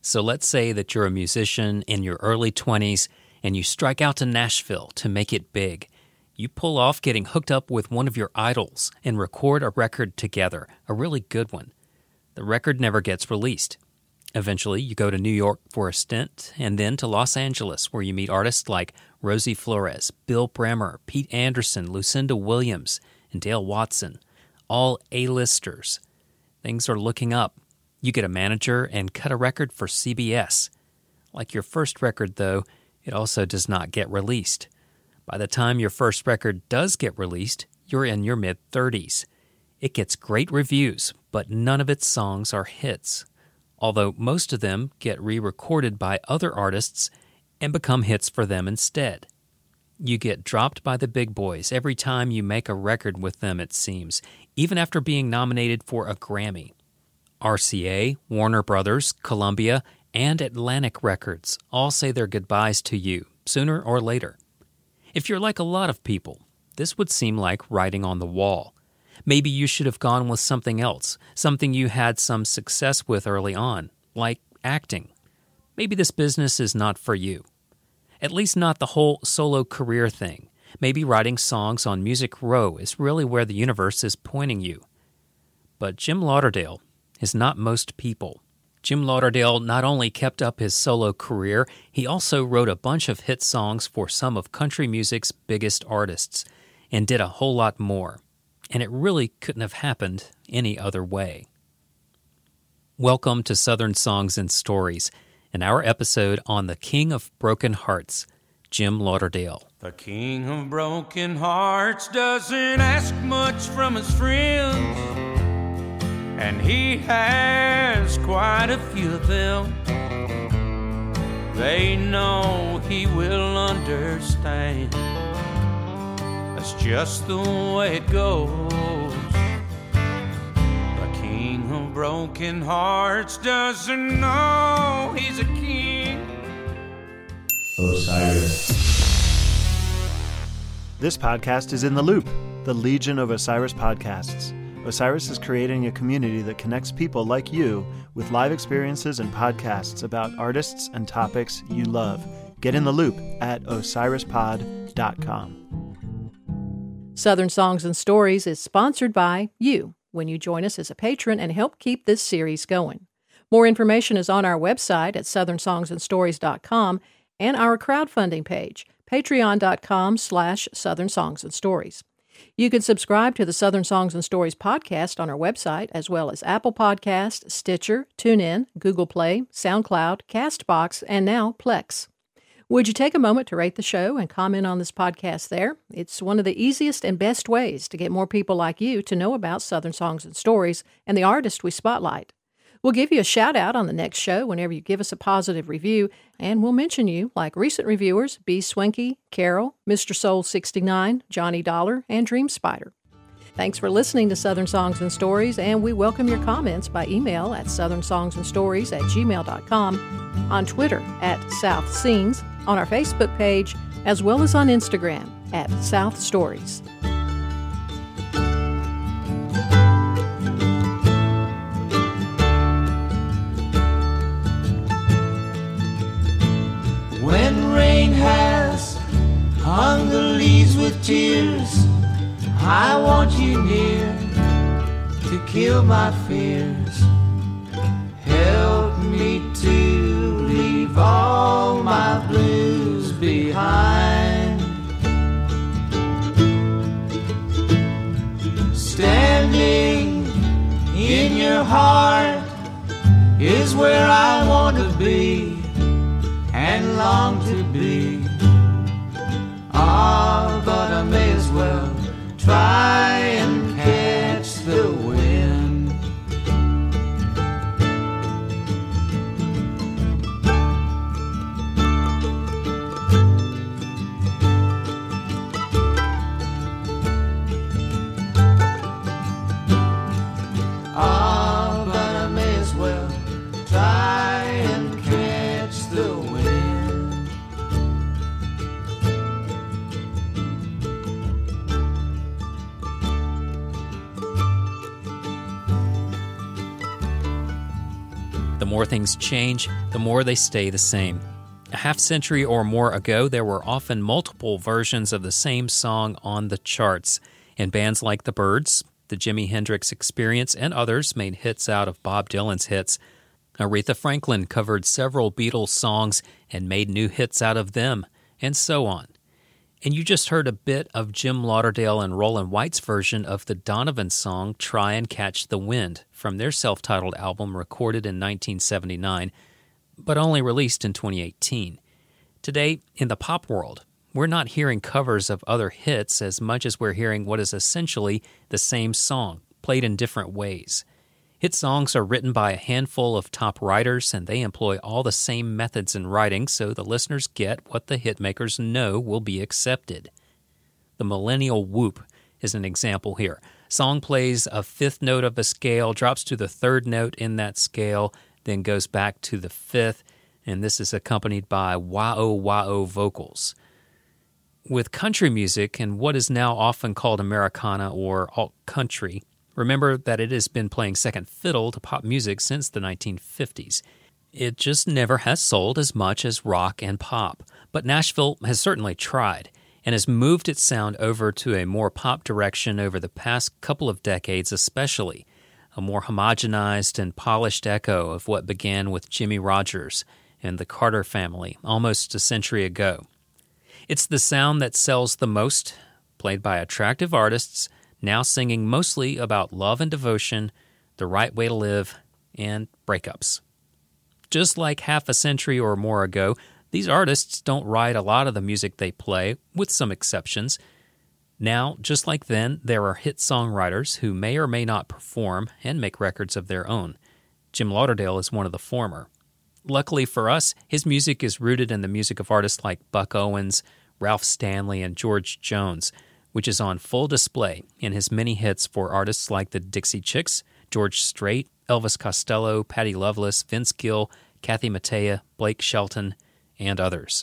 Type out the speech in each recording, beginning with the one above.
So let's say that you're a musician in your early 20s and you strike out to Nashville to make it big. You pull off getting hooked up with one of your idols and record a record together, a really good one. The record never gets released. Eventually, you go to New York for a stint, and then to Los Angeles, where you meet artists like Rosie Flores, Bill Bremer, Pete Anderson, Lucinda Williams, and Dale Watson, all A-listers. Things are looking up. You get a manager and cut a record for CBS. Like your first record, though, it also does not get released. By the time your first record does get released, you're in your mid-30s. It gets great reviews, but none of its songs are hits, although most of them get re-recorded by other artists and become hits for them instead. You get dropped by the big boys every time you make a record with them, it seems, even after being nominated for a Grammy. RCA, Warner Brothers, Columbia, and Atlantic Records all say their goodbyes to you, sooner or later. If you're like a lot of people, this would seem like writing on the wall. Maybe you should have gone with something else, something you had some success with early on, like acting. Maybe this business is not for you. At least not the whole solo career thing. Maybe writing songs on Music Row is really where the universe is pointing you. But Jim Lauderdale is not most people. Jim Lauderdale not only kept up his solo career, he also wrote a bunch of hit songs for some of country music's biggest artists, and did a whole lot more. And it really couldn't have happened any other way. Welcome to Southern Songs and Stories, and our episode on the King of Broken Hearts, Jim Lauderdale. The King of Broken Hearts doesn't ask much from his friends, and he has quite a few of them. They know he will understand. That's just the way it goes. The King of Broken Hearts doesn't know he's a king. Osiris. This podcast is in the Loop, the Legion of Osiris podcasts. Osiris is creating a community that connects people like you with live experiences and podcasts about artists and topics you love. Get in the loop at osirispod.com. Southern Songs and Stories is sponsored by you when you join us as a patron and help keep this series going. More information is on our website at southernsongsandstories.com and our crowdfunding page, patreon.com/Southern Songs and Stories. You can subscribe to the Southern Songs and Stories podcast on our website, as well as Apple Podcasts, Stitcher, TuneIn, Google Play, SoundCloud, CastBox, and now Plex. Would you take a moment to rate the show and comment on this podcast there? It's one of the easiest and best ways to get more people like you to know about Southern Songs and Stories and the artists we spotlight. We'll give you a shout-out on the next show whenever you give us a positive review, and we'll mention you like recent reviewers B. Swinky, Carol, Mr. Soul 69, Johnny Dollar, and Dream Spider. Thanks for listening to Southern Songs and Stories, and we welcome your comments by email at southernsongsandstories@gmail.com, on Twitter at South Scenes, on our Facebook page, as well as on Instagram at South Stories. When rain has hung the leaves with tears, I want you near to kill my fears. Help me to leave all my blues behind. Standing in your heart is where I want to be and long to be. Ah, but I may as well try and catch the wind. Ah, but I may as well try and catch the wind. more things change, the more they stay the same. A half-century or more ago, there were often multiple versions of the same song on the charts, and bands like the Byrds, the Jimi Hendrix Experience, and others made hits out of Bob Dylan's hits. Aretha Franklin covered several Beatles songs and made new hits out of them, and so on. And you just heard a bit of Jim Lauderdale and Roland White's version of the Donovan song Try and Catch the Wind from their self-titled album recorded in 1979, but only released in 2018. Today, in the pop world, we're not hearing covers of other hits as much as we're hearing what is essentially the same song, played in different ways. Hit songs are written by a handful of top writers, and they employ all the same methods in writing so the listeners get what the hitmakers know will be accepted. The millennial whoop is an example here. Song plays a fifth note of a scale, drops to the third note in that scale, then goes back to the fifth, and this is accompanied by wah-oh vocals. With country music and what is now often called Americana or alt-country, remember that it has been playing second fiddle to pop music since the 1950s. It just never has sold as much as rock and pop, but Nashville has certainly tried and has moved its sound over to a more pop direction over the past couple of decades especially, a more homogenized and polished echo of what began with Jimmie Rodgers and the Carter family almost a century ago. It's the sound that sells the most, played by attractive artists, now singing mostly about love and devotion, the right way to live, and breakups. Just like half a century or more ago, these artists don't write a lot of the music they play, with some exceptions. Now, just like then, there are hit songwriters who may or may not perform and make records of their own. Jim Lauderdale is one of the former. Luckily for us, his music is rooted in the music of artists like Buck Owens, Ralph Stanley, and George Jones, which is on full display in his many hits for artists like the Dixie Chicks, George Strait, Elvis Costello, Patty Loveless, Vince Gill, Kathy Mattea, Blake Shelton, and others.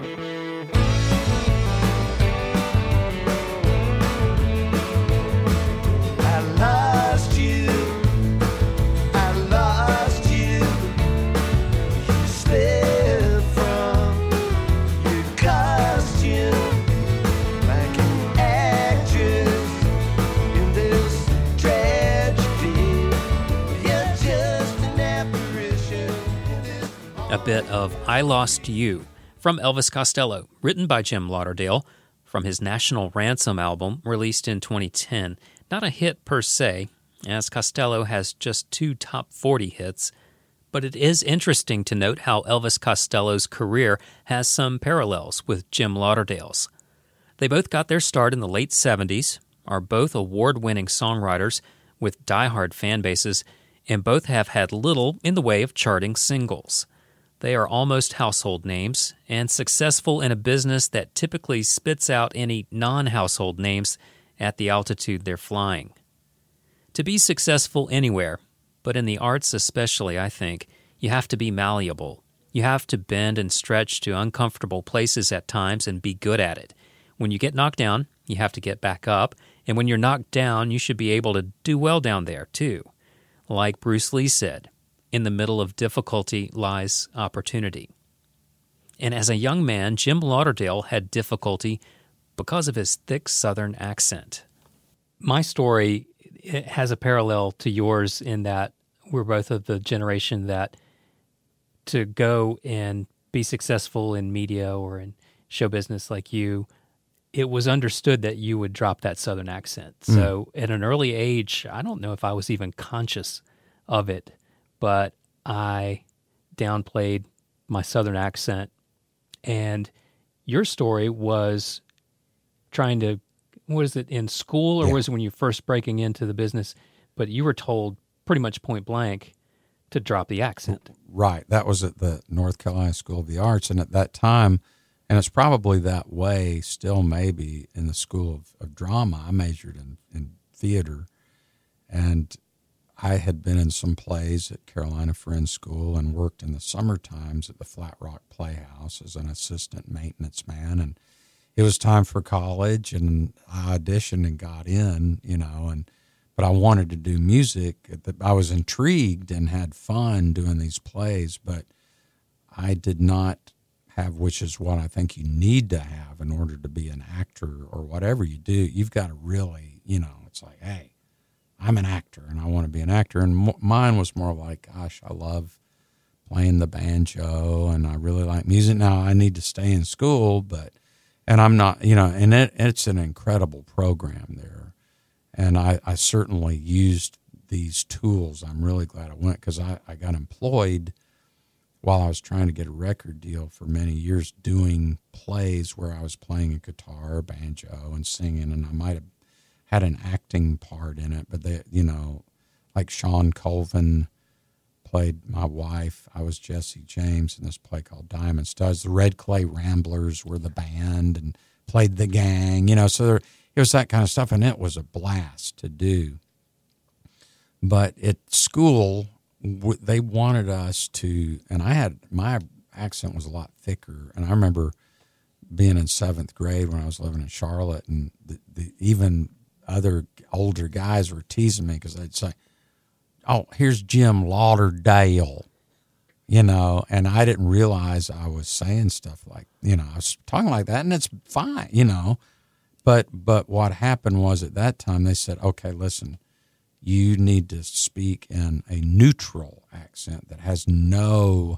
A bit of I Lost You from Elvis Costello, written by Jim Lauderdale from his National Ransom album released in 2010. Not a hit per se, as Costello has just 2 top 40 hits, but it is interesting to note how Elvis Costello's career has some parallels with Jim Lauderdale's. They both got their start in the late 70s, are both award-winning songwriters with diehard fan bases, and both have had little in the way of charting singles. They are almost household names and successful in a business that typically spits out any non-household names at the altitude they're flying. To be successful anywhere, but in the arts especially, I think, you have to be malleable. You have to bend and stretch to uncomfortable places at times and be good at it. When you get knocked down, you have to get back up, and when you're knocked down, you should be able to do well down there, too. Like Bruce Lee said, in the middle of difficulty lies opportunity. And as a young man, Jim Lauderdale had difficulty because of his thick Southern accent. My story has a parallel to yours in that we're both of the generation that to go and be successful in media or in show business like you, it was understood that you would drop that Southern accent. So at an early age, I don't know if I was even conscious of it, but I downplayed my Southern accent. And your story was trying to, was it in school or was it when you first breaking into the business? But you were told pretty much point blank to drop the accent. Right. That was at the North Carolina School of the Arts. And at that time, and it's probably that way still maybe in the School of Drama, I majored in theater. And I had been in some plays at Carolina Friends School and worked in the summer times at the Flat Rock Playhouse as an assistant maintenance man. And it was time for college, and I auditioned and got in, but I wanted to do music. I was intrigued and had fun doing these plays, but I did not have, which is what I think you need to have in order to be an actor or whatever you do. You've got to really, it's like, hey, I'm an actor and I want to be an actor. And mine was more like, gosh, I love playing the banjo and I really like music. Now I need to stay in school, and I'm not, and it's an incredible program there. And I certainly used these tools. I'm really glad I went, because I got employed while I was trying to get a record deal for many years doing plays where I was playing a guitar, banjo, and singing, and I might have had an acting part in it, but like Sean Colvin played my wife. I was Jesse James in this play called Diamond Studs. The Red Clay Ramblers were the band and played the gang, so it was that kind of stuff, and it was a blast to do. But at school, they wanted us to, and my accent was a lot thicker, and I remember being in 7th grade when I was living in Charlotte, and even other older guys were teasing me because they'd say, "Oh, here's Jim Lauderdale," and I didn't realize I was saying stuff like, I was talking like that, and it's fine, but what happened was at that time they said, okay, listen, you need to speak in a neutral accent that has no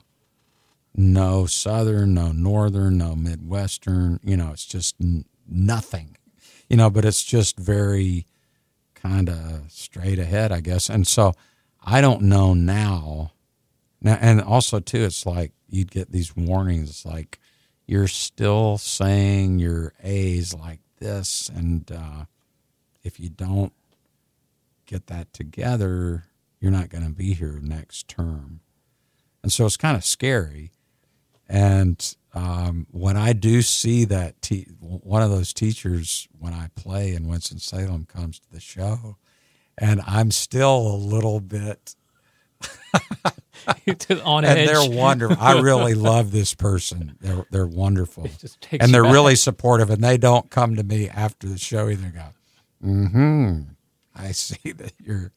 Southern, no Northern, no Midwestern, it's just nothing, but it's just very kind of straight ahead, I guess. And so I don't know now, and also too, it's like you'd get these warnings. It's like you're still saying your A's like this, and if you don't get that together, you're not going to be here next term. And so it's kind of scary. And when I do see that one of those teachers, when I play in Winston-Salem, comes to the show, and I'm still a little bit on and edge. They're wonderful. I really love this person. They're wonderful, and they're really supportive. And they don't come to me after the show either. Go, I see that you're,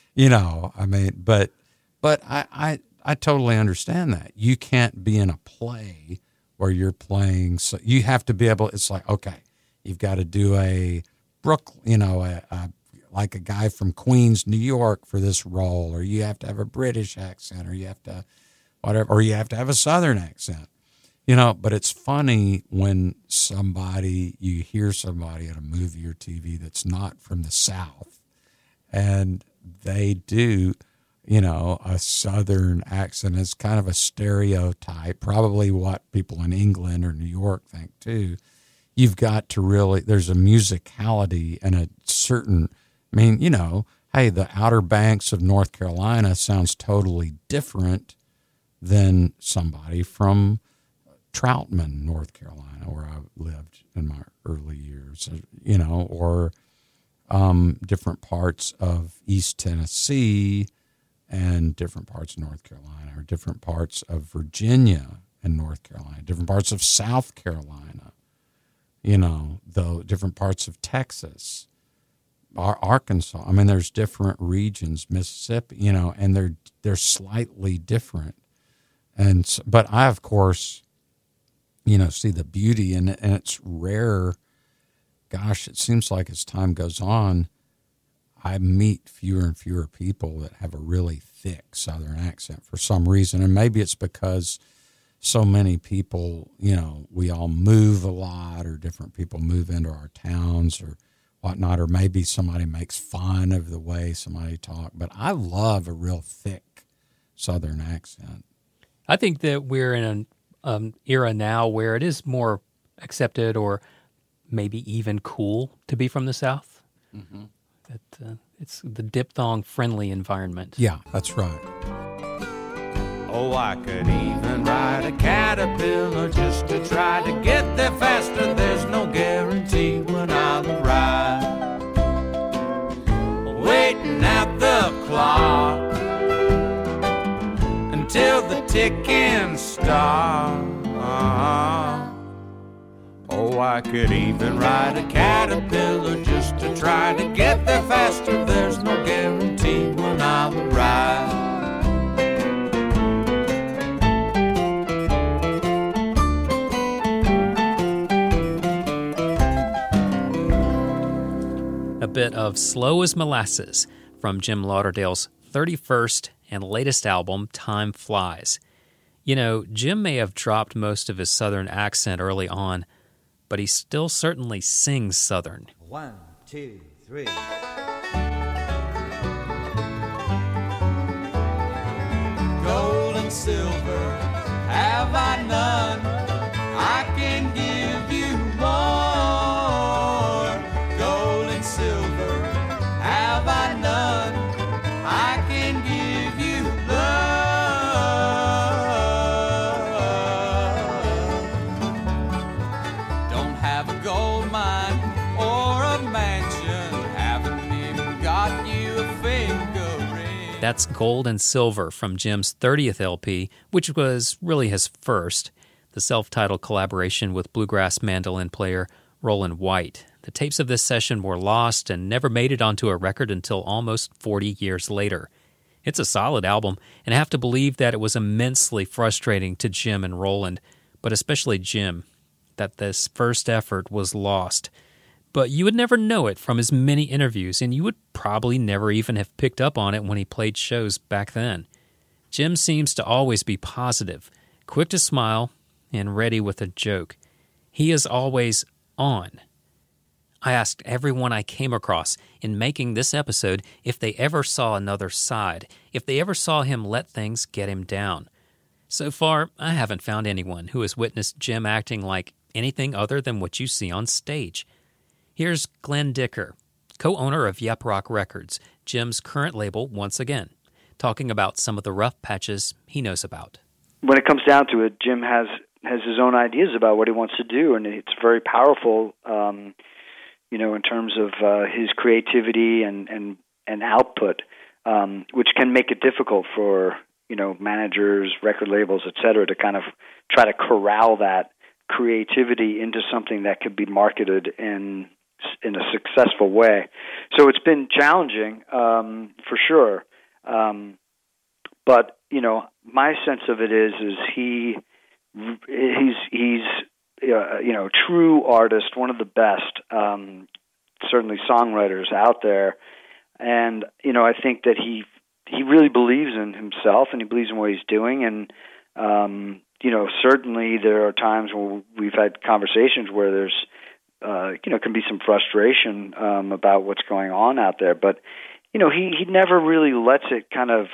but I totally understand that. You can't be in a play where you're playing, so you have to be able, it's like, okay, you've got to do a Brooklyn, like a guy from Queens, New York for this role, or you have to have a British accent, or you have to whatever, or you have to have a Southern accent, but it's funny when you hear somebody at a movie or TV that's not from the South, and they do, a Southern accent. Is kind of a stereotype, probably what people in England or New York think too. You've got to really, there's a musicality and a certain, hey, the Outer Banks of North Carolina sounds totally different than somebody from Troutman, North Carolina, where I lived in my early years, or different parts of East Tennessee and different parts of North Carolina, or different parts of Virginia and North Carolina, different parts of South Carolina, though different parts of Texas, Arkansas. There's different regions, Mississippi, and they're slightly different. And so, but I, of course, see the beauty in it, and it's rare. Gosh, it seems like as time goes on, I meet fewer and fewer people that have a really thick Southern accent for some reason. And maybe it's because so many people, we all move a lot, or different people move into our towns or whatnot, or maybe somebody makes fun of the way somebody talks. But I love a real thick Southern accent. I think that we're in an era now where it is more accepted, or maybe even cool, to be from the South. Mm-hmm. That it's the diphthong-friendly environment. Yeah, that's right. Oh, I could even ride a caterpillar just to try to get there faster. There's no guarantee when I'll arrive. Waiting at the clock until the ticking starts. Oh, I could even ride a caterpillar just to try to get there faster. There's no guarantee when I'll arrive. A bit of Slow as Molasses from Jim Lauderdale's 31st and latest album, Time Flies. You know, Jim may have dropped most of his Southern accent early on, but he still certainly sings Southern. 1, 2, 3. Gold and silver, have I none? I can give you more. Gold and silver, have I none? I can give you love. Don't have a gold mine or a mansion, haven't even got you a finger ring. That's Gold and Silver from Jim's 30th LP, which was really his first, the self-titled collaboration with bluegrass mandolin player Roland White. The tapes of this session were lost and never made it onto a record until almost 40 years later. It's a solid album, and I have to believe that it was immensely frustrating to Jim and Roland, but especially Jim, that this first effort was lost. But you would never know it from his many interviews, and you would probably never even have picked up on it when he played shows back then. Jim seems to always be positive, quick to smile, and ready with a joke. He is always on. I asked everyone I came across in making this episode if they ever saw another side, if they ever saw him let things get him down. So far, I haven't found anyone who has witnessed Jim acting like anything other than what you see on stage. Here's Glenn Dicker, co-owner of Yep Rock Records, Jim's current label once again, talking about some of the rough patches he knows about. When it comes down to it, Jim has his own ideas about what he wants to do, and it's very powerful, in terms of his creativity and output, which can make it difficult for, managers, record labels, et cetera, to kind of try to corral that creativity into something that could be marketed in a successful way. So it's been challenging, for sure. But, my sense of it is he's true artist, one of the best, certainly songwriters out there. And, I think that he really believes in himself and he believes in what he's doing. And, certainly there are times when we've had conversations where there's, can be some frustration about what's going on out there. But, he never really lets it kind of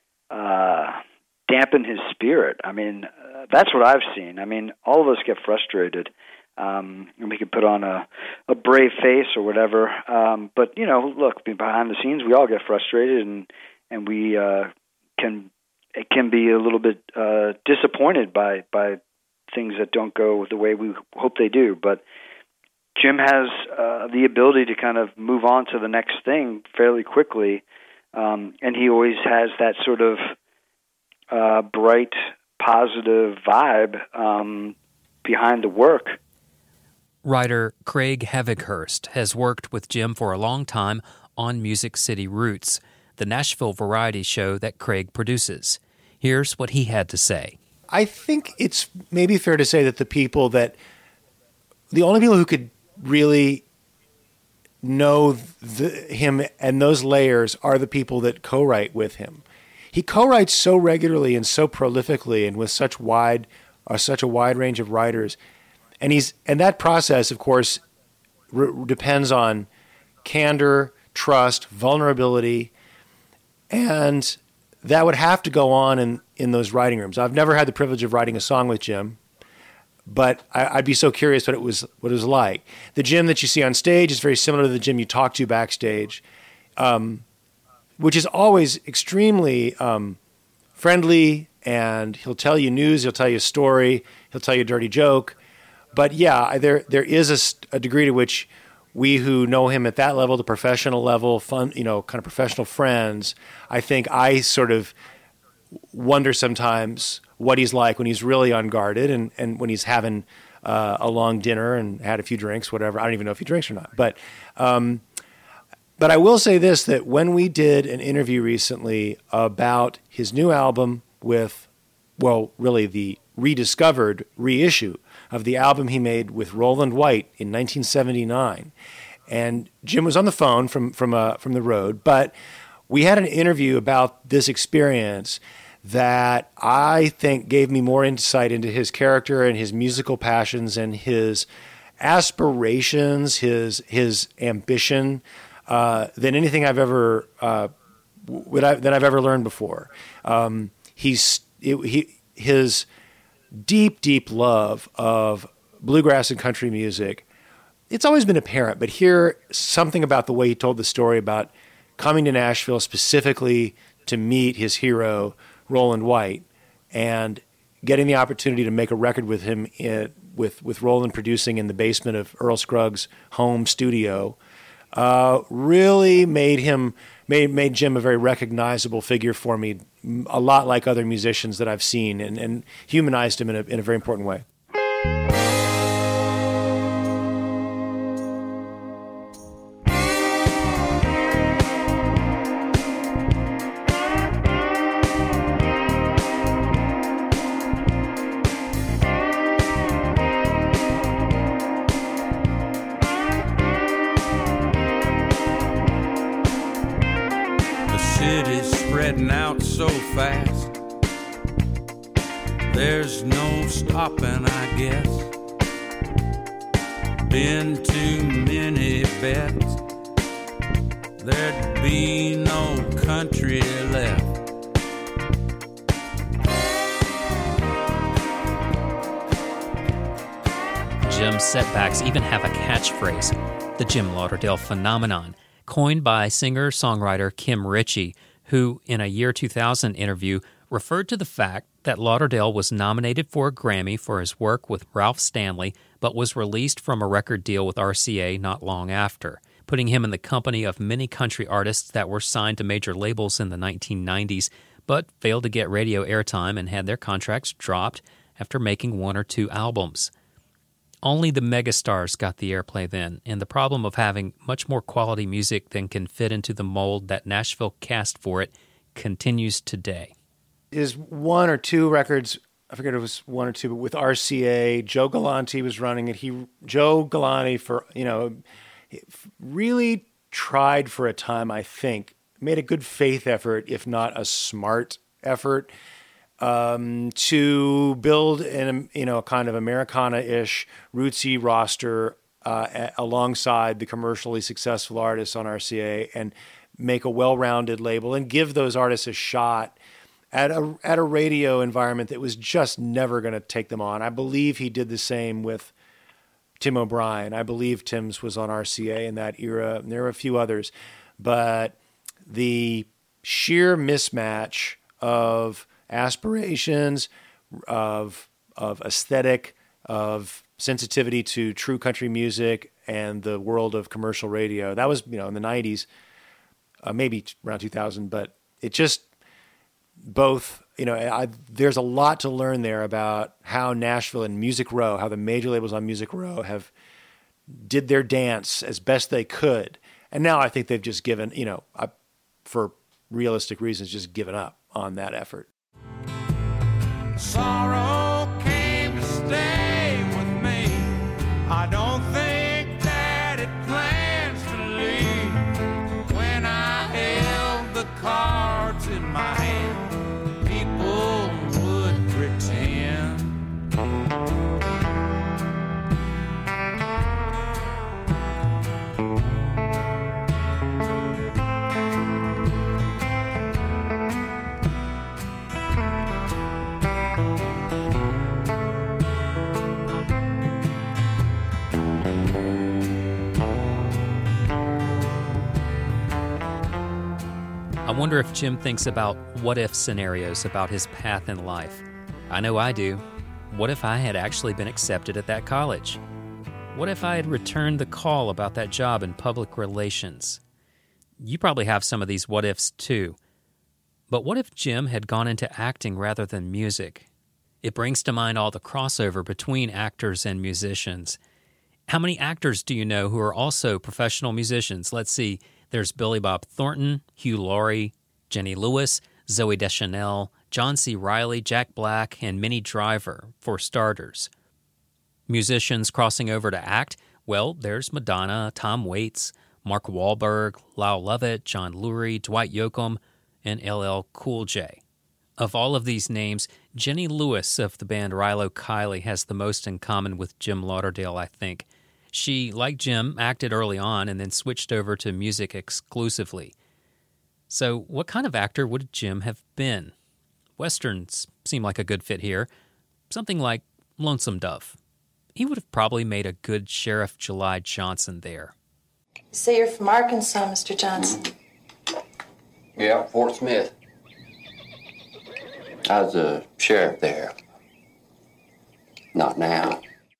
dampen his spirit. I mean, that's what I've seen. I mean, all of us get frustrated, and we can put on a brave face or whatever. But, look, behind the scenes, we all get frustrated, and we can be a little bit disappointed by things that don't go the way we hope they do. But Jim has the ability to kind of move on to the next thing fairly quickly, and he always has that sort of bright, positive vibe behind the work. Writer Craig Havighurst has worked with Jim for a long time on Music City Roots, the Nashville variety show that Craig produces. Here's what he had to say. I think it's maybe fair to say that the only people who could really know him and those layers are the people that co-write with him. He co-writes so regularly and so prolifically and with such a wide range of writers. And that process, of course, depends on candor, trust, vulnerability, and that would have to go on in those writing rooms. I've never had the privilege of writing a song with Jim, but I'd be so curious what it was like. The Jim that you see on stage is very similar to the Jim you talk to backstage, which is always extremely friendly, and he'll tell you news, he'll tell you a story, he'll tell you a dirty joke. But yeah, there is a degree to which we who know him at that level, the professional level, fun, kind of professional friends, I think I sort of wonder sometimes what he's like when he's really unguarded and when he's having a long dinner and had a few drinks, whatever. I don't even know if he drinks or not. But I will say this, that when we did an interview recently about his new album with, well, really the rediscovered reissue of the album he made with Roland White in 1979, and Jim was on the phone from the road, but we had an interview about this experience that I think gave me more insight into his character and his musical passions and his aspirations, his ambition, than anything I've ever learned before. His deep love of bluegrass and country music, it's always been apparent, but here, something about the way he told the story about coming to Nashville specifically to meet his hero, Roland White, and getting the opportunity to make a record with him, with Roland producing in the basement of Earl Scruggs' home studio, really made Jim a very recognizable figure for me, a lot like other musicians that I've seen, and humanized him in a very important way. Out so fast, there's no stopping, I guess. Been too many bets, there'd be no country left. Jim's setbacks even have a catchphrase, the Jim Lauderdale phenomenon, coined by singer-songwriter Kim Ritchie, who, in a year 2000 interview, referred to the fact that Lauderdale was nominated for a Grammy for his work with Ralph Stanley, but was released from a record deal with RCA not long after, putting him in the company of many country artists that were signed to major labels in the 1990s, but failed to get radio airtime and had their contracts dropped after making one or two albums. Only the megastars got the airplay then, and the problem of having much more quality music than can fit into the mold that Nashville cast for it continues today. His one or two records, I forget if it was one or two, but with RCA, Joe Galante was running it. Joe Galante, really tried for a time, I think, made a good faith effort, if not a smart effort, to build a kind of Americana-ish, rootsy roster alongside the commercially successful artists on RCA, and make a well-rounded label and give those artists a shot at a radio environment that was just never going to take them on. I believe he did the same with Tim O'Brien. I believe Tim's was on RCA in that era, and there were a few others, but the sheer mismatch of aspirations, of aesthetic, of sensitivity to true country music and the world of commercial radio. That was, in the 90s, maybe around 2000, but it just both, there's a lot to learn there about how Nashville and Music Row, how the major labels on Music Row did their dance as best they could. And now I think they've just given, for realistic reasons, just given up on that effort. Sorrow came to stay with me. I don't think that it plans to leave. When I held the cards in my hand, people would pretend. I wonder if Jim thinks about what-if scenarios about his path in life. I know I do. What if I had actually been accepted at that college? What if I had returned the call about that job in public relations? You probably have some of these what-ifs too. But what if Jim had gone into acting rather than music? It brings to mind all the crossover between actors and musicians. How many actors do you know who are also professional musicians? Let's see. There's Billy Bob Thornton, Hugh Laurie, Jenny Lewis, Zooey Deschanel, John C. Reilly, Jack Black, and Minnie Driver, for starters. Musicians crossing over to act, well, there's Madonna, Tom Waits, Mark Wahlberg, Lyle Lovett, John Lurie, Dwight Yoakam, and LL Cool J. Of all of these names, Jenny Lewis of the band Rilo Kiley has the most in common with Jim Lauderdale, I think. She, like Jim, acted early on and then switched over to music exclusively. So what kind of actor would Jim have been? Westerns seem like a good fit here. Something like Lonesome Dove. He would have probably made a good Sheriff July Johnson there. You say you're from Arkansas, Mr. Johnson. Yeah, Fort Smith. I was a sheriff there. Not now.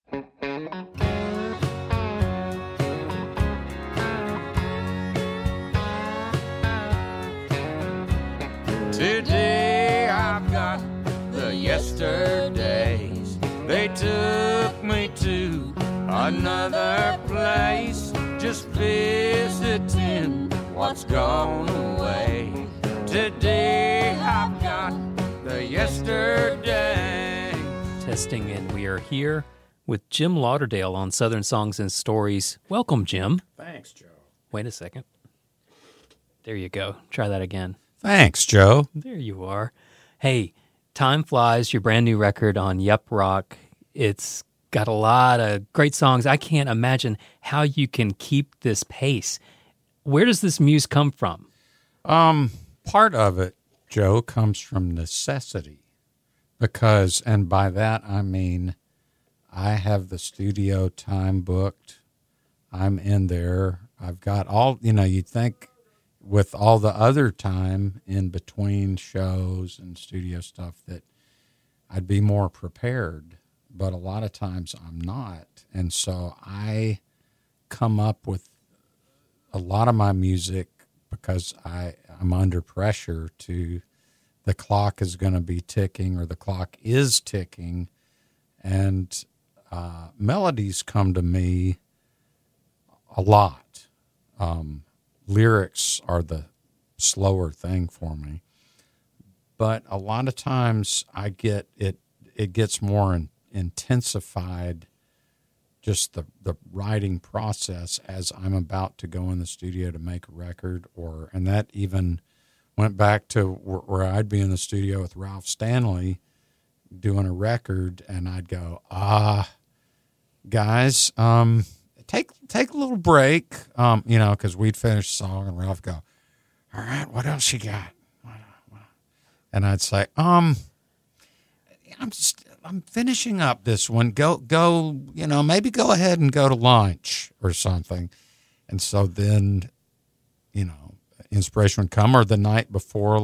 Today I've got the yesterdays. They took me to another place, just visiting what's gone away. Today I've got the yesterday. Testing, and we are here with Jim Lauderdale on Southern Songs and Stories. Welcome, Jim. Thanks, Joe. Wait a second. There you go. Try that again. Thanks, Joe. There you are. Hey, Time Flies, your brand new record on Yup Rock. It's got a lot of great songs. I can't imagine how you can keep this pace. Where does this muse come from? Part of it, Joe, comes from necessity. Because, and by that I mean, I have the studio time booked. I'm in there. I've got all, you'd think with all the other time in between shows and studio stuff that I'd be more prepared. But a lot of times I'm not. And so I come up with a lot of my music because I'm under pressure to, the clock is going to be ticking or the clock is ticking. And melodies come to me a lot. Lyrics are the slower thing for me. But a lot of times I get it gets more intensified, just the writing process as I'm about to go in the studio to make a record, and that even went back to where I'd be in the studio with Ralph Stanley doing a record, and I'd go, guys, take a little break, because we'd finish the song, and Ralph go, all right, what else you got? And I'd say, I'm finishing up this one. Go, maybe go ahead and go to lunch or something. And so then, inspiration would come, or the night before,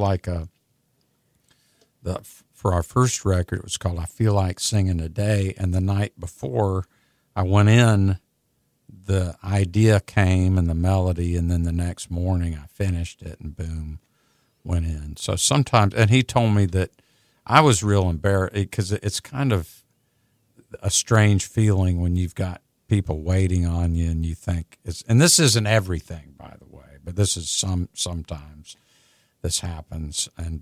for our first record, it was called I Feel Like Singing Today. And the night before I went in, the idea came and the melody, and then the next morning I finished it and boom, went in. So sometimes, and he told me that I was real embarrassed because it's kind of a strange feeling when you've got people waiting on you and you think and this isn't everything, by the way, but this is sometimes this happens. And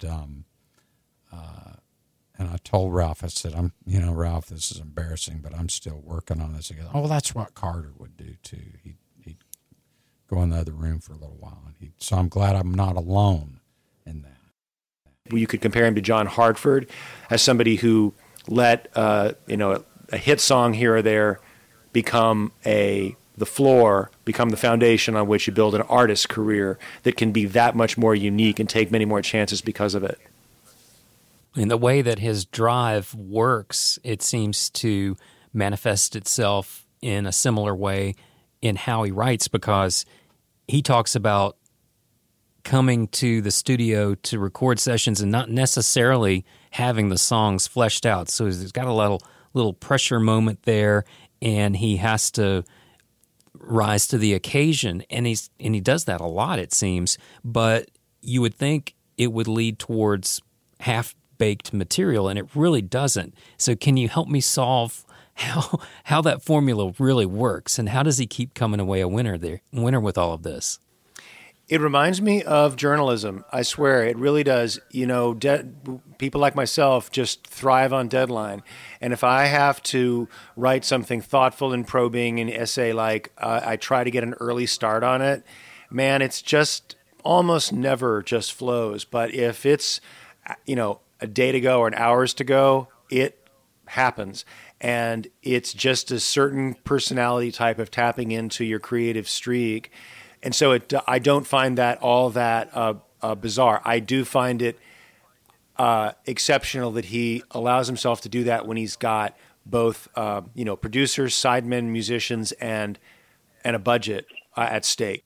I told Ralph, I said, Ralph, this is embarrassing, but I'm still working on this. He goes, oh, that's what Carter would do too. He'd go in the other room for a little while. So I'm glad I'm not alone in that. You could compare him to John Hartford as somebody who let a hit song here or there become the foundation on which you build an artist's career that can be that much more unique and take many more chances because of it. In the way that his drive works, it seems to manifest itself in a similar way in how he writes, because he talks about coming to the studio to record sessions and not necessarily having the songs fleshed out. So he's got a little pressure moment there, and he has to rise to the occasion. And he does that a lot, it seems. But you would think it would lead towards half baked material, and it really doesn't. So can you help me solve how that formula really works, and how does he keep coming away a winner with all of this? It reminds me of journalism. I swear, it really does. You know, people like myself just thrive on deadline. And if I have to write something thoughtful and probing, an essay like I try to get an early start on it, man, it's just almost never just flows. But if it's, a day to go or an hours to go, it happens. And it's just a certain personality type of tapping into your creative streak. And so I don't find that all that bizarre. I do find it exceptional that he allows himself to do that when he's got both, producers, sidemen, musicians, and a budget at stake.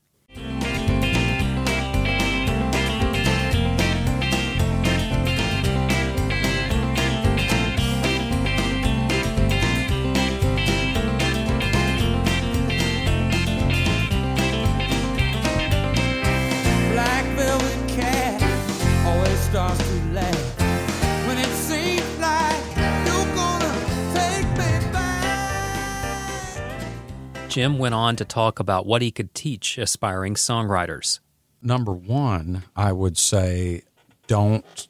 Jim went on to talk about what he could teach aspiring songwriters. Number one, I would say don't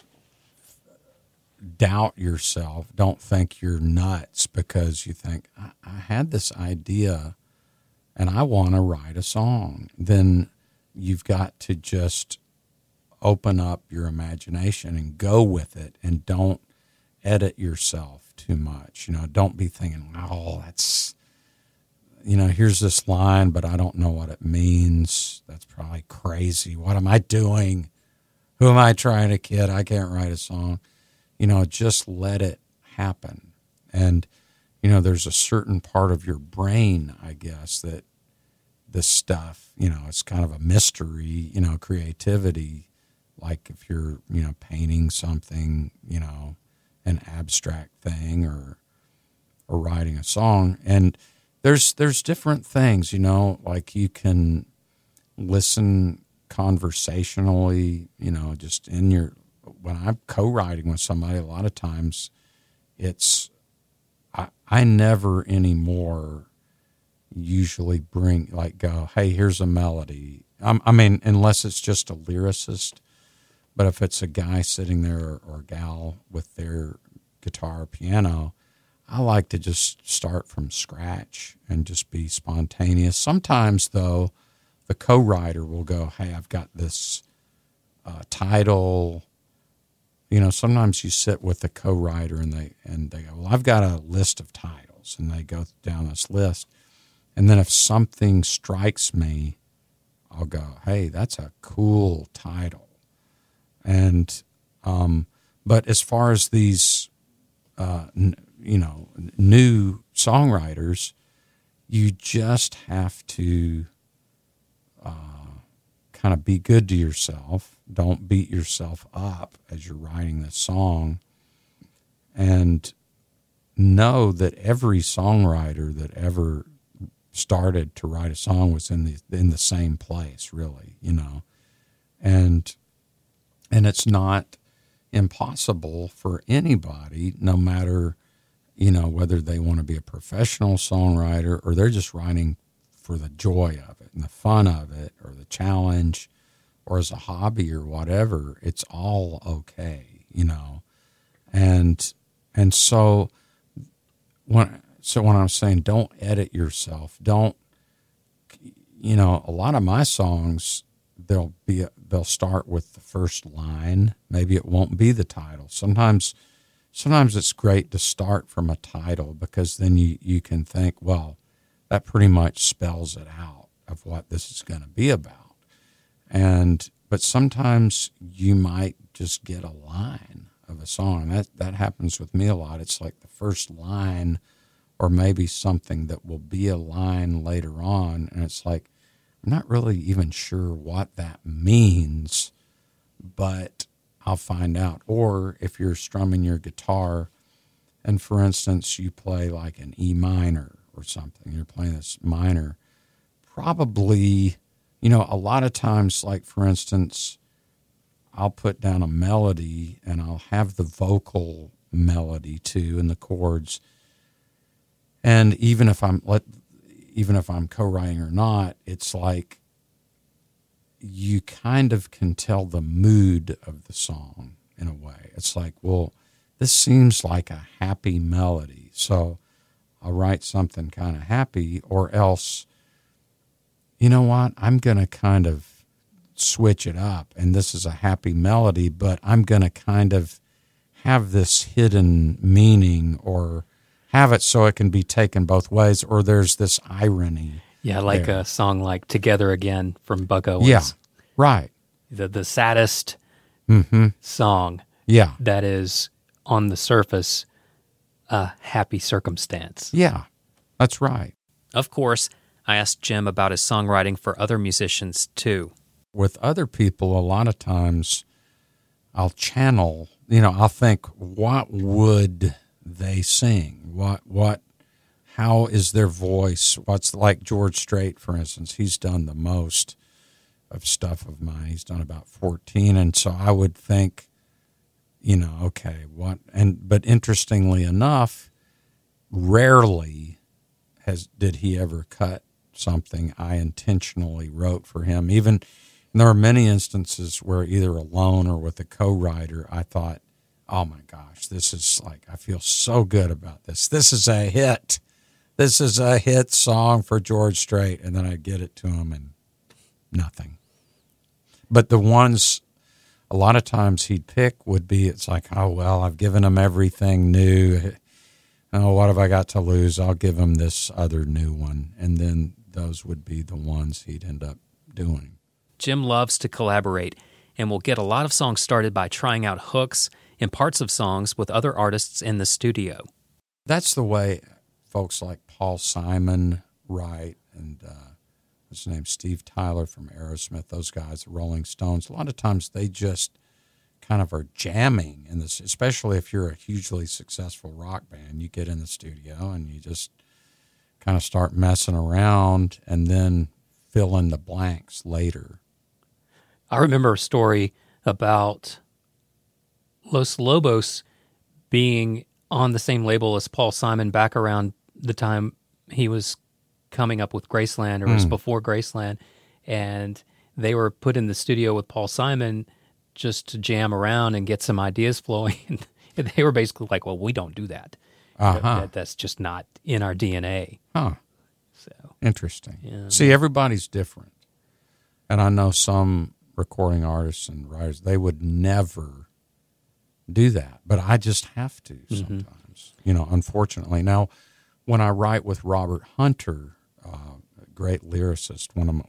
doubt yourself. Don't think you're nuts because you think, I had this idea and I want to write a song. Then you've got to just open up your imagination and go with it, and don't edit yourself too much. Don't be thinking, oh, that's... here's this line, but I don't know what it means. That's probably crazy. What am I doing? Who am I trying to kid? I can't write a song. Just let it happen. And, there's a certain part of your brain, I guess, that this stuff, it's kind of a mystery, creativity. Like if you're, painting something, an abstract thing or writing a song. And there's different things, like you can listen conversationally, just when I'm co-writing with somebody, a lot of times I never anymore usually go, hey, here's a melody. Unless it's just a lyricist, but if it's a guy sitting there or a gal with their guitar or piano, I like to just start from scratch and just be spontaneous. Sometimes, though, the co-writer will go, hey, I've got this title. Sometimes you sit with the co-writer and they go, well, I've got a list of titles. And they go down this list. And then if something strikes me, I'll go, hey, that's a cool title. And but as far as these new songwriters, you just have to kind of be good to yourself. Don't beat yourself up as you're writing this song, and know that every songwriter that ever started to write a song was in the same place, really, and it's not impossible for anybody, no matter, whether they want to be a professional songwriter or they're just writing for the joy of it and the fun of it or the challenge or as a hobby or whatever. It's all okay, and so when I'm saying don't edit yourself, don't, a lot of my songs, they'll start with the first line. Maybe it won't be the title. Sometimes it's great to start from a title because then you can think, well, that pretty much spells it out of what this is going to be about. But sometimes you might just get a line of a song. That happens with me a lot. It's like the first line or maybe something that will be a line later on, and it's like, I'm not really even sure what that means, but I'll find out. Or if you're strumming your guitar and, for instance, you play like an E minor or something, you're playing this minor, probably, a lot of times, like, for instance, I'll put down a melody and I'll have the vocal melody too and the chords. And even if I'm co-writing or not, it's like you kind of can tell the mood of the song in a way. It's like, well, this seems like a happy melody, so I'll write something kind of happy, or else, you know what, I'm going to kind of switch it up, and this is a happy melody, but I'm going to kind of have this hidden meaning or have it so it can be taken both ways, or there's this irony. Yeah, like there. A song like Together Again from Buck Owens. Yeah, right. The saddest song Yeah. that is, on the surface, a happy circumstance. Yeah, that's right. Of course, I asked Jim about his songwriting for other musicians, too. With other people, a lot of times I'll channel, I'll think, what would they sing? How is their voice? What's like George Strait, for instance, he's done the most of stuff of mine. He's done about 14. And so I would think, okay, but interestingly enough, rarely did he ever cut something I intentionally wrote for him. Even there are many instances where either alone or with a co-writer, I thought, oh my gosh, this is like, I feel so good about this. This is a hit. This is a hit song for George Strait. And then I'd get it to him and nothing. But the ones a lot of times he'd pick would be, it's like, oh, well, I've given him everything new. Oh, what have I got to lose? I'll give him this other new one. And then those would be the ones he'd end up doing. Jim loves to collaborate and will get a lot of songs started by trying out hooks and parts of songs with other artists in the studio. That's the way folks like Paul Simon write, and what's his name, Steve Tyler from Aerosmith, those guys, the Rolling Stones. A lot of times they just kind of are jamming in this, especially if you're a hugely successful rock band. You get in the studio and you just kind of start messing around and then fill in the blanks later. I remember a story about Los Lobos being on the same label as Paul Simon back around the time he was coming up with Graceland, or it was before Graceland, and they were put in the studio with Paul Simon just to jam around and get some ideas flowing. And they were basically like, well, we don't do that. That's just not in our DNA. Huh. So interesting. Yeah. See, everybody's different. And I know some recording artists and writers, they would never do that, but I just have to sometimes, unfortunately. Now, when I write with Robert Hunter, a great lyricist,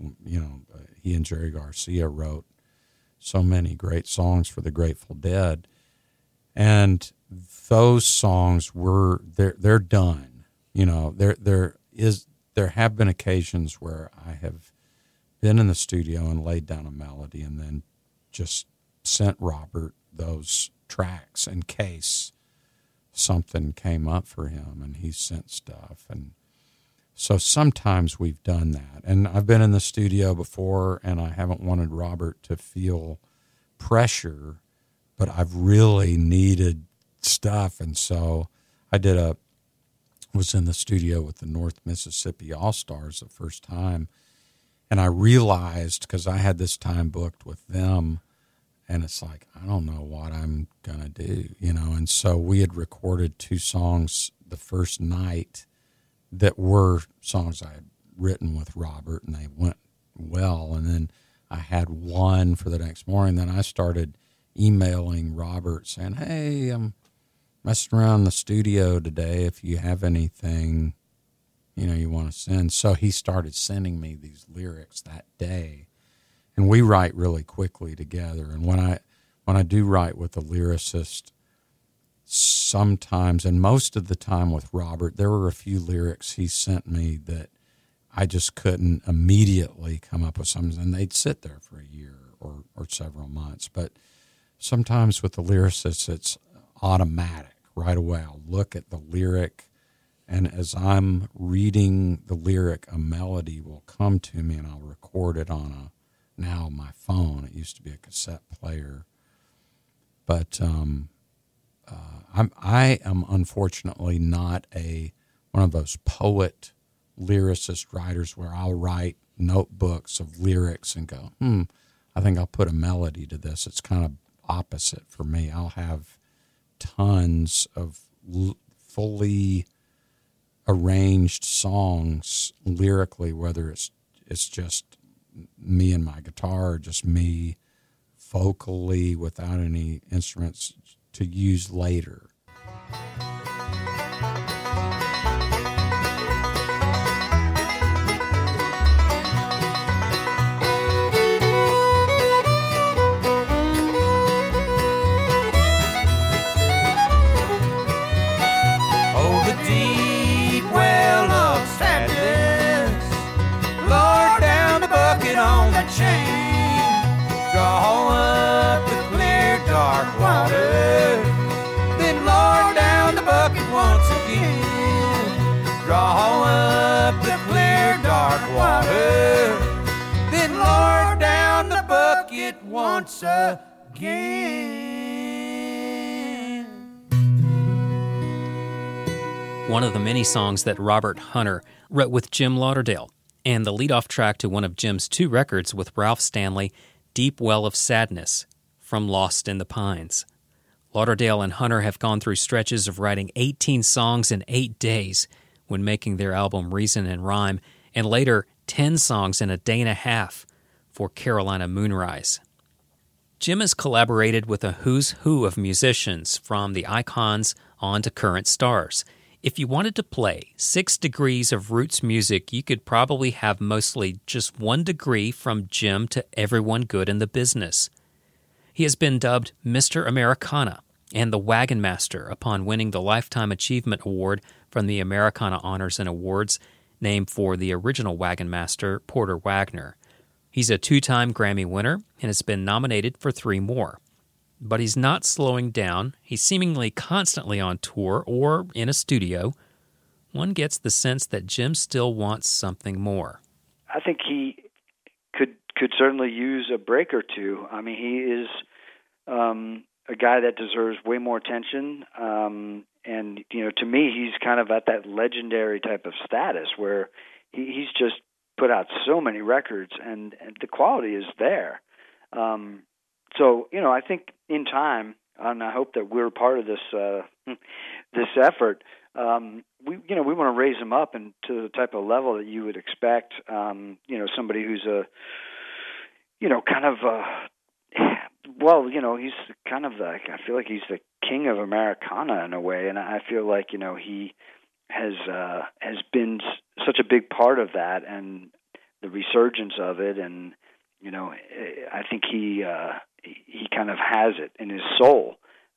he and Jerry Garcia wrote so many great songs for the Grateful Dead, and those songs they're done. There have been occasions where I have been in the studio and laid down a melody and then just sent Robert those tracks in case something came up for him and he sent stuff. And so sometimes we've done that. And I've been in the studio before and I haven't wanted Robert to feel pressure, but I've really needed stuff. And so I was in the studio with the North Mississippi All-Stars the first time. And I realized, because I had this time booked with them, and it's like, I don't know what I'm going to do, And so we had recorded 2 songs the first night that were songs I had written with Robert, and they went well. And then I had one for the next morning. Then I started emailing Robert saying, hey, I'm messing around in the studio today. If you have anything, you want to send. So he started sending me these lyrics that day. And we write really quickly together. And when I do write with a lyricist, sometimes, and most of the time with Robert, there were a few lyrics he sent me that I just couldn't immediately come up with something, and they'd sit there for a year or several months. But sometimes with the lyricist, it's automatic right away. I'll look at the lyric, and as I'm reading the lyric, a melody will come to me, and I'll record it on now my phone. It used to be a cassette player. But I am unfortunately not one of those poet, lyricist writers where I'll write notebooks of lyrics and go, I think I'll put a melody to this. It's kind of opposite for me. I'll have tons of fully arranged songs lyrically, whether it's just me and my guitar or just me vocally without any instruments to use later. Draw up the clear dark water, then lower down the bucket once again. Draw up the clear dark water, then lower down the bucket once again. One of the many songs that Robert Hunter wrote with Jim Lauderdale, and the lead-off track to one of Jim's 2 records with Ralph Stanley, Deep Well of Sadness, from Lost in the Pines. Lauderdale and Hunter have gone through stretches of writing 18 songs in 8 days when making their album Reason and Rhyme, and later 10 songs in a day and a half for Carolina Moonrise. Jim has collaborated with a who's who of musicians, from the icons on to current stars. If you wanted to play 6 degrees of roots music, you could probably have mostly just 1 degree from Jim to everyone good in the business. He has been dubbed Mr. Americana and the Wagon Master upon winning the Lifetime Achievement Award from the Americana Honors and Awards, named for the original Wagon Master, Porter Wagoner. He's a 2-time Grammy winner and has been nominated for 3 more. But he's not slowing down. He's seemingly constantly on tour or in a studio. One gets the sense that Jim still wants something more. I think he could certainly use a break or two. I mean, he is a guy that deserves way more attention. And, to me, he's kind of at that legendary type of status where he's just put out so many records and the quality is there. So, I think in time, and I hope that we're part of this this effort, we want to raise him up and to the type of level that you would expect, somebody who's he's kind of I feel like he's the king of Americana in a way, and I feel like, he has been such a big part of that and the resurgence of it, and, I think he kind of has it in his soul.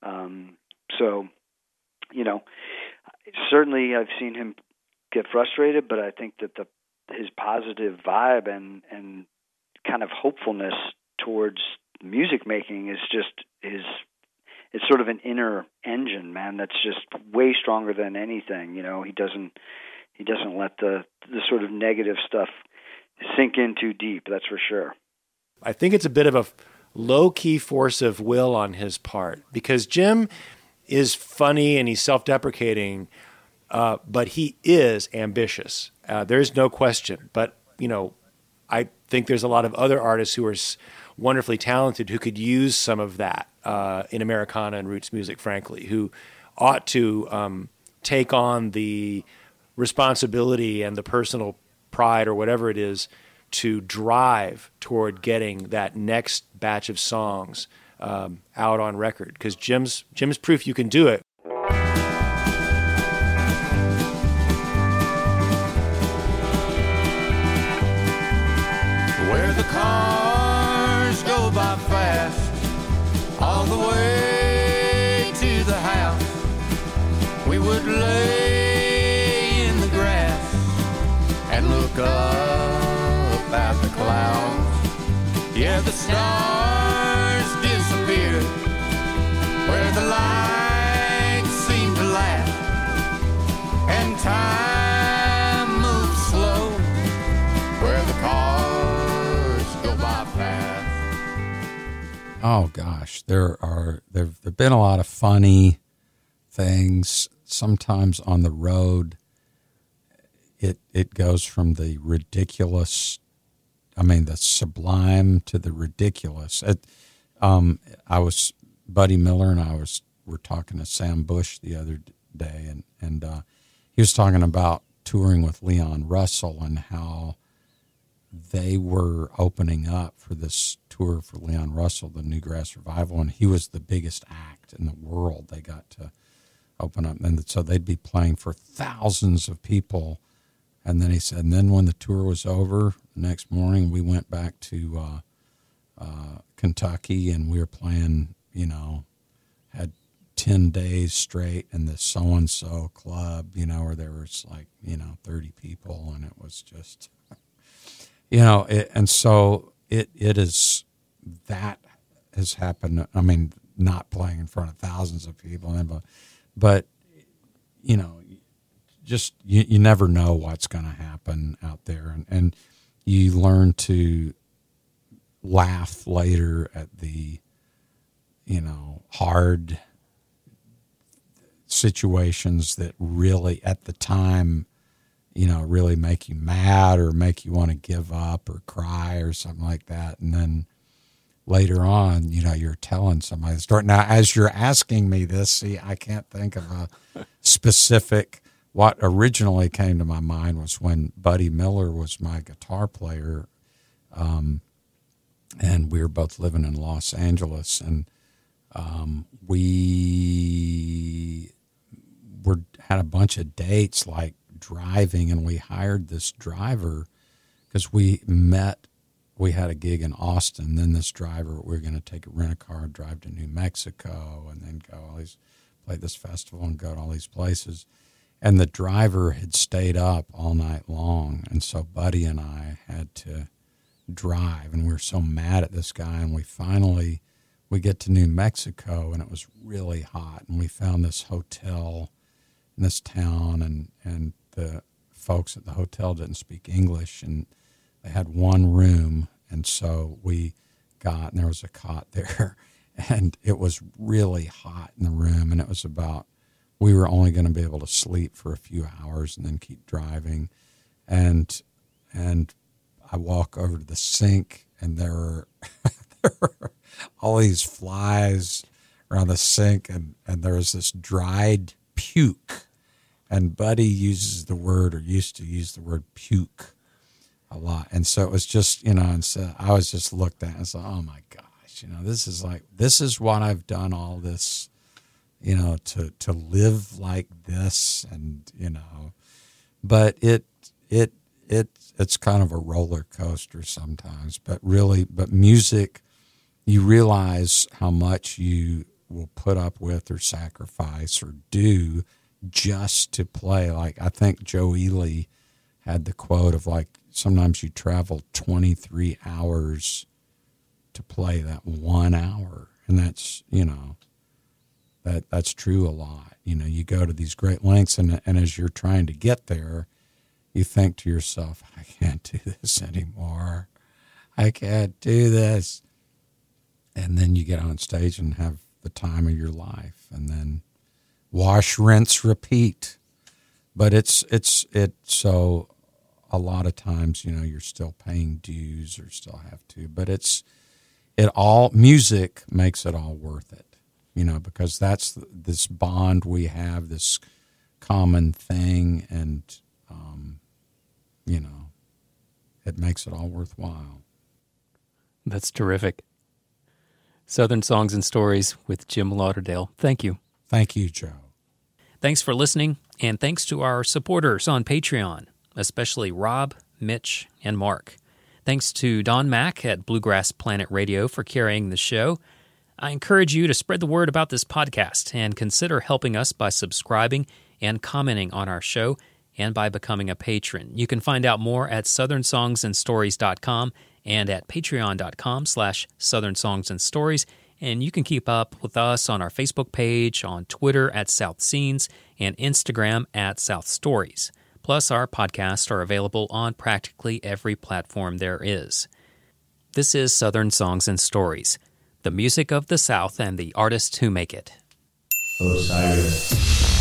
Certainly I've seen him get frustrated, but I think that his positive vibe and kind of hopefulness towards music making is it's sort of an inner engine, man, that's just way stronger than anything. He doesn't let the sort of negative stuff sink in too deep, that's for sure. I think it's a bit of a low-key force of will on his part, because Jim is funny and he's self-deprecating, but he is ambitious. There's no question. But, I think there's a lot of other artists who are wonderfully talented who could use some of that in Americana and roots music, frankly, who ought to take on the responsibility and the personal pride or whatever it is to drive toward getting that next batch of songs out on record, because Jim's proof you can do it. Where the cars go by fast, all the way to the house, we would lay in the grass and look up at the clouds. Yeah, the stars disappeared where the lights seem to laugh, and time moves slow where the cars go by fast. Oh gosh, there've been a lot of funny things. Sometimes on the road, it goes from the ridiculous, the sublime to the ridiculous. Buddy Miller and I were talking to Sam Bush the other day, and he was talking about touring with Leon Russell and how they were opening up for this tour for Leon Russell, the Newgrass Revival, and he was the biggest act in the world. They got to open up, and so they'd be playing for thousands of people. And then he said, and then when the tour was over, the next morning we went back to Kentucky, and we were playing, had 10 days straight in the so-and-so club, where there was 30 people, and it was just, and so it is, that has happened. Not playing in front of thousands of people, but just you never know what's going to happen out there, and you learn to laugh later at the hard situations that really at the time really make you mad or make you want to give up or cry or something like that, and then later on you're telling somebody the story. Now, as you're asking me this, see, I can't think of a specific. What originally came to my mind was when Buddy Miller was my guitar player, and we were both living in Los Angeles, and we had a bunch of dates, like driving, and we hired this driver because we had a gig in Austin. Then this driver, we were going to take a rent-a-car, drive to New Mexico, and then play this festival and go to all these places. And the driver had stayed up all night long, and so Buddy and I had to drive, and we were so mad at this guy, and we get to New Mexico, and it was really hot, and we found this hotel in this town, and the folks at the hotel didn't speak English, and they had one room, and so and there was a cot there, and it was really hot in the room, and it was we were only going to be able to sleep for a few hours and then keep driving, and I walk over to the sink, and there were all these flies around the sink, and there was this dried puke, and Buddy used to use the word puke a lot, and so it was just, and so I was just looked at and said, oh my gosh, this is what I've done all this, to live like this, and but it's kind of a roller coaster sometimes, but music, you realize how much you will put up with or sacrifice or do just to play. Like, I think Joe Ely had the quote of, sometimes you travel 23 hours to play that 1 hour, and that's, that's true a lot. You go to these great lengths, and as you're trying to get there, you think to yourself, I can't do this anymore. I can't do this. And then you get on stage and have the time of your life, and then wash, rinse, repeat. But it's so a lot of times, you're still paying dues or still have to, but music makes it all worth it. Because that's this bond we have, this common thing, and, it makes it all worthwhile. That's terrific. Southern Songs and Stories with Jim Lauderdale. Thank you. Thank you, Joe. Thanks for listening, and thanks to our supporters on Patreon, especially Rob, Mitch, and Mark. Thanks to Don Mack at Bluegrass Planet Radio for carrying the show. I encourage you to spread the word about this podcast and consider helping us by subscribing and commenting on our show and by becoming a patron. You can find out more at southernsongsandstories.com and at patreon.com/southernsongsandstories. And you can keep up with us on our Facebook page, on Twitter at South Scenes, and Instagram at South Stories. Plus, our podcasts are available on practically every platform there is. This is Southern Songs and Stories. the music of the South and the artists who make it. Osiris.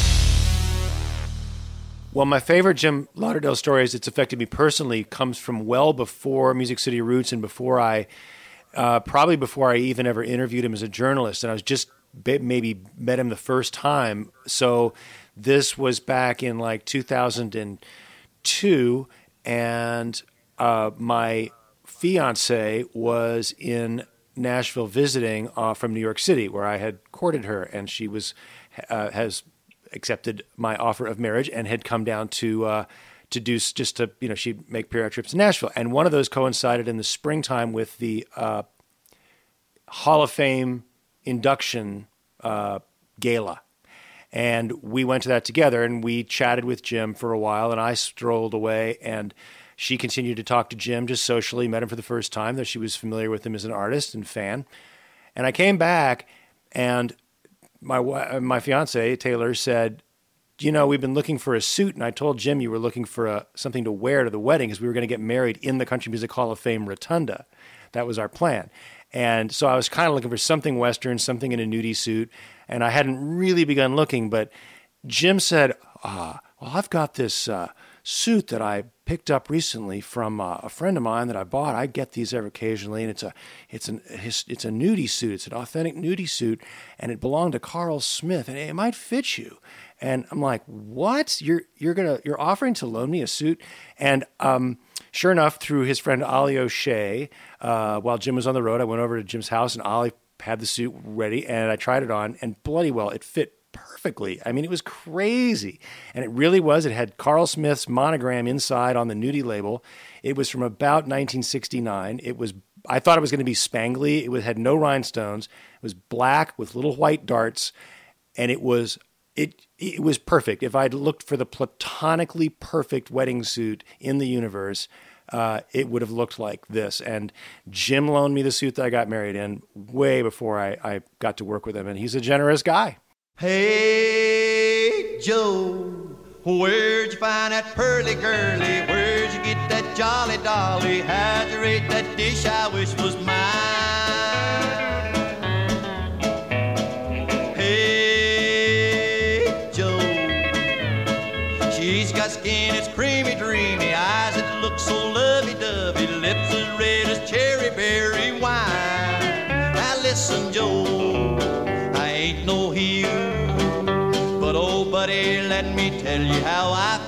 Well, my favorite Jim Lauderdale stories that's affected me personally comes from well before Music City Roots and probably before I even ever interviewed him as a journalist. And I was just maybe met him the first time. So this was back in like 2002, and my fiance was in Nashville visiting from New York City, where I had courted her, and she has accepted my offer of marriage and had come down to do just to, she'd make periodic trips to Nashville. And one of those coincided in the springtime with the Hall of Fame induction gala. And we went to that together, and we chatted with Jim for a while, and I strolled away, and she continued to talk to Jim just socially, met him for the first time, though she was familiar with him as an artist and fan. And I came back, and my fiance, Taylor, said, we've been looking for a suit, and I told Jim you were looking for something to wear to the wedding because we were going to get married in the Country Music Hall of Fame rotunda. That was our plan. And so I was kind of looking for something Western, something in a nudie suit, and I hadn't really begun looking, but Jim said, well, I've got this suit that I picked up recently from a friend of mine that I bought. I get these occasionally, and it's a nudie suit. It's an authentic nudie suit, and it belonged to Carl Smith, and it might fit you. And I'm like, what? You're offering to loan me a suit? And sure enough, through his friend Ollie O'Shea, while Jim was on the road, I went over to Jim's house, and Ollie had the suit ready, and I tried it on, and bloody well, it fit perfectly. I mean, it was crazy. And it really was. It had Carl Smith's monogram inside on the nudie label. It was from about 1969. I thought it was going to be spangly. It had no rhinestones. It was black with little white darts, and it was perfect. If I'd looked for the platonically perfect wedding suit in the universe, it would have looked like this. And Jim loaned me the suit that I got married in way before I got to work with him, and he's a generous guy. Hey, Joe, where'd you find that pearly girly? Where'd you get that jolly dolly? How'd you rate that dish I wish was mine? Hey, Joe, she's got skin that's creamy, dreamy, eyes that look so lovey-dovey, lips as red as cherry berry wine. Now listen, Joe, I ain't no heel, but oh, buddy, let me tell you how I